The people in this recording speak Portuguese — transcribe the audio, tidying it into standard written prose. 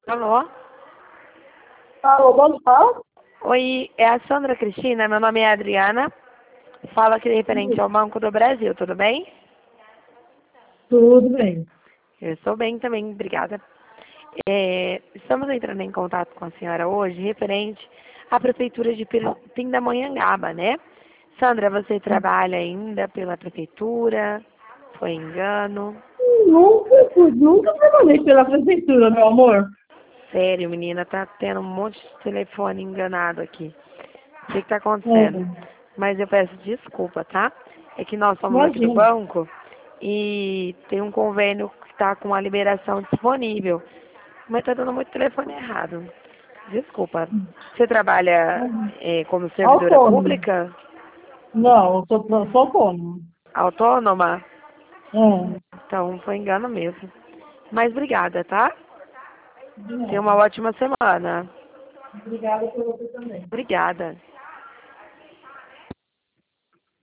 Alô? Alô, bom fala? Oi, é a Sandra Cristina, meu nome é Adriana. Fala aqui referente ao Banco do Brasil, tudo bem? Tudo bem. Eu estou bem também, obrigada. Estamos entrando em contato com a senhora hoje referente à Prefeitura de Pindamonhangaba, né? Sandra, você trabalha ainda pela Prefeitura? Foi engano? Nunca trabalhei pela prefeitura, meu amor. Sério, menina, tá tendo um monte de telefone enganado aqui. O que está É, acontecendo? Mas eu peço desculpa, tá? É que nós somos aqui do imagina. banco e tem um convênio que está com a liberação disponível. Mas está dando muito telefone errado. Desculpa. Você trabalha como servidora Autônomo. pública? Não, sou autônomo. Autônoma? É, Então foi engano mesmo. Mas obrigada, tá? de Tenha nada. uma ótima semana. Obrigada por você também. Obrigada.